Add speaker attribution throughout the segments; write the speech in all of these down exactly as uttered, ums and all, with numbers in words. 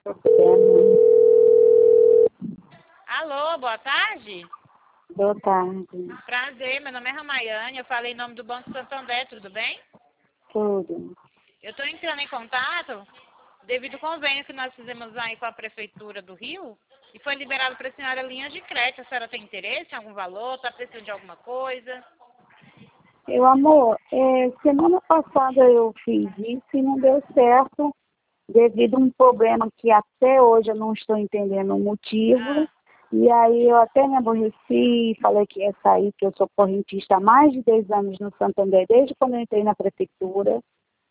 Speaker 1: Alô, boa tarde.
Speaker 2: Boa tarde.
Speaker 1: Prazer, meu nome é Ramayane, eu falei em nome do Banco Santander, tudo bem?
Speaker 2: Tudo.
Speaker 1: Eu estou entrando em contato devido ao convênio que nós fizemos aí com a Prefeitura do Rio e foi liberado para a senhora linha de crédito. A senhora tem interesse em algum valor? Está precisando de alguma coisa?
Speaker 2: Meu amor, é, semana passada eu fiz isso e não deu certo devido a um problema que até hoje eu não estou entendendo o motivo.
Speaker 1: Ah,
Speaker 2: E aí eu até me aborreci, falei que ia sair, que eu sou correntista há mais de dez anos no Santander, desde quando eu entrei na prefeitura.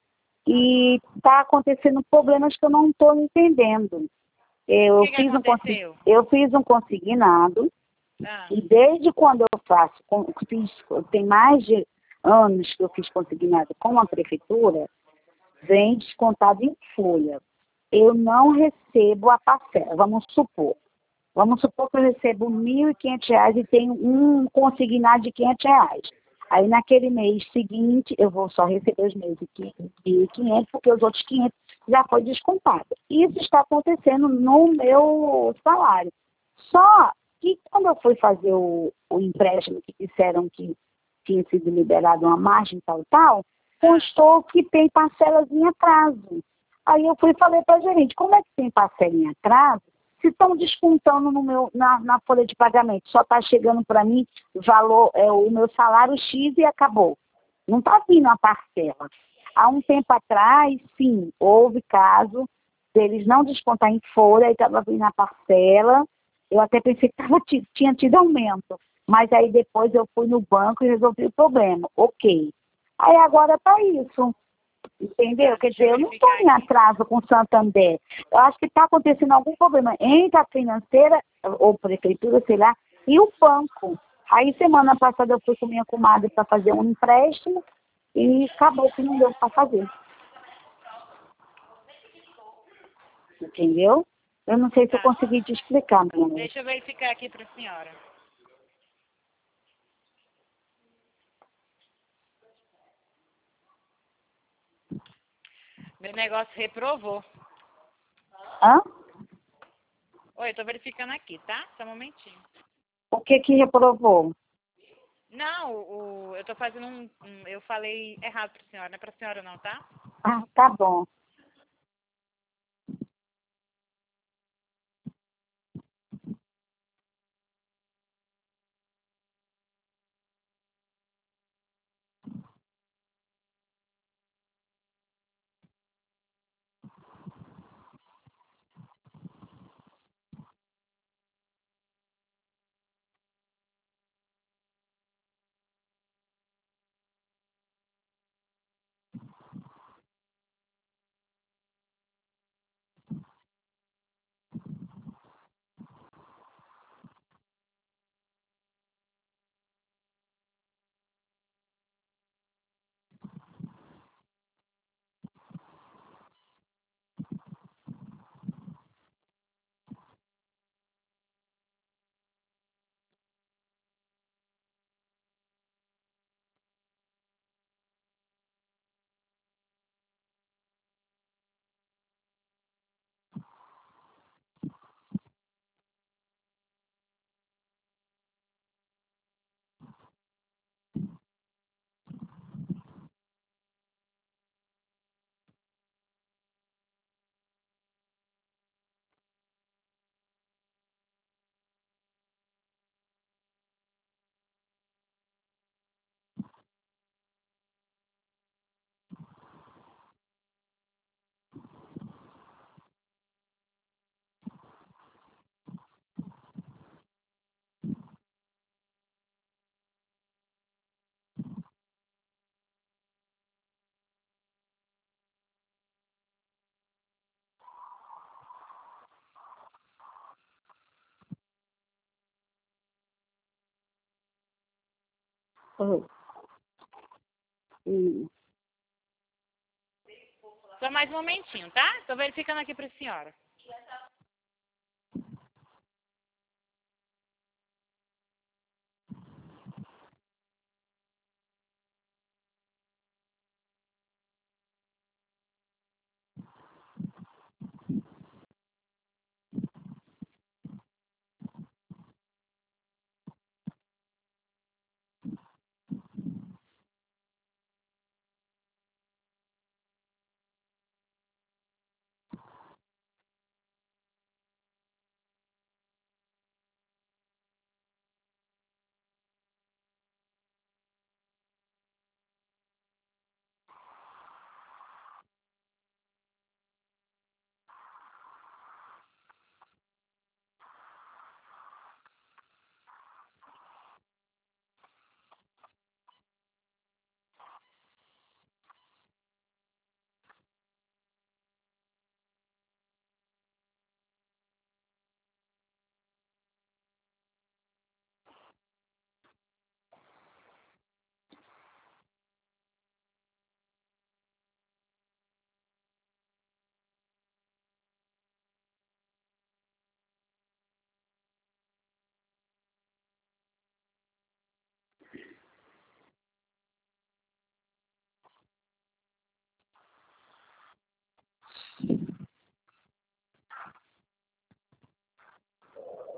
Speaker 2: E está acontecendo problemas que eu não estou entendendo.
Speaker 1: o
Speaker 2: Eu
Speaker 1: que, que
Speaker 2: fiz, um, consi-
Speaker 1: aconteceu?
Speaker 2: eu fiz um consignado
Speaker 1: Ah,
Speaker 2: e desde quando eu faço, com- fiz, tem mais de anos que eu fiz consignado com a prefeitura, vem descontado em folha. Eu não recebo a parcela, vamos supor. Vamos supor que eu recebo mil e quinhentos reais e tenho um consignado de quinhentos reais. Aí naquele mês seguinte eu vou só receber os meus de mil e quinhentos porque os outros quinhentos já foi descontado. Isso está acontecendo no meu salário. Só que quando eu fui fazer o, o empréstimo que disseram que tinha sido liberado uma margem tal, tal, constou que tem parcelas em atraso. Aí eu fui e falei para a gerente, como é que tem parcela em atraso? Se estão descontando no meu, na, na folha de pagamento, só está chegando para mim valor, é, o meu salário X e acabou. Não está vindo a parcela. Há um tempo atrás, sim, houve caso deles não descontar em folha e estava vindo a parcela. Eu até pensei que tava, tinha tido aumento. Mas aí depois eu fui no banco e resolvi o problema. Ok. Aí agora está isso. Entendeu? Quer dizer, eu não estou em atraso com o Santander. Eu acho que está acontecendo algum problema entre a financeira, ou prefeitura, sei lá, e o banco. Aí semana passada eu fui com minha comadre para fazer um empréstimo e acabou que não deu para fazer. Entendeu? Eu não sei se eu
Speaker 1: tá.
Speaker 2: consegui te explicar, minha amor.
Speaker 1: Deixa eu verificar aqui para a senhora. Meu negócio reprovou.
Speaker 2: Hã?
Speaker 1: Oi, eu tô verificando aqui, tá? Só um momentinho.
Speaker 2: O que que reprovou?
Speaker 1: Não, o, eu tô fazendo um, um- eu falei errado pra senhora, não é pra senhora não, tá?
Speaker 2: Ah, tá bom. Oh. Hum.
Speaker 1: Só mais um momentinho, tá? Tô verificando aqui pra senhora.